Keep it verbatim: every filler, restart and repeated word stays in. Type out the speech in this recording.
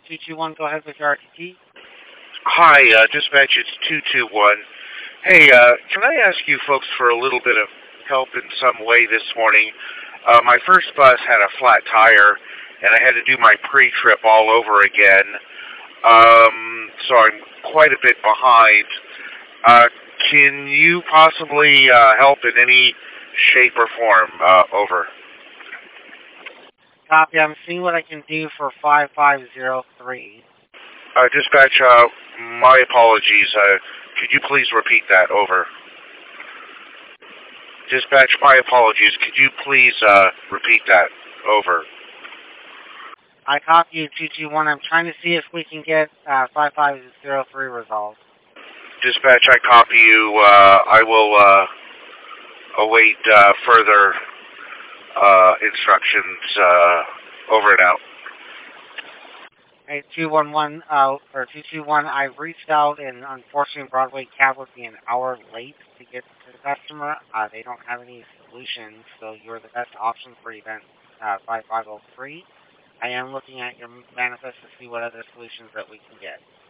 two two one, go ahead with your R T T. Hi, uh, dispatch, it's two two one. Hey, uh, can I ask you folks for a little bit of help in some way this morning? Uh, my first bus had a flat tire, and I had to do my pre-trip all over again. Um, so I'm quite a bit behind. Uh, can you possibly uh, help in any shape or form? Uh, over. Copy, I'm seeing what I can do for five five zero three. Uh, dispatch, uh, my apologies. Uh, could you please repeat that? Over. Dispatch, my apologies. Could you please uh, repeat that? Over. I copy you, two two one. I'm trying to see if we can get uh, five five zero three resolved. Dispatch, I copy you. Uh, I will uh, await uh, further uh, instructions. Uh, over and out. Hey, two one one, uh, or two two one, I reached out, and unfortunately Broadway Cab would be an hour late to get to the customer. Uh, they don't have any solutions, so you're the best option for event uh, five five zero three. I am looking at your manifest to see what other solutions that we can get.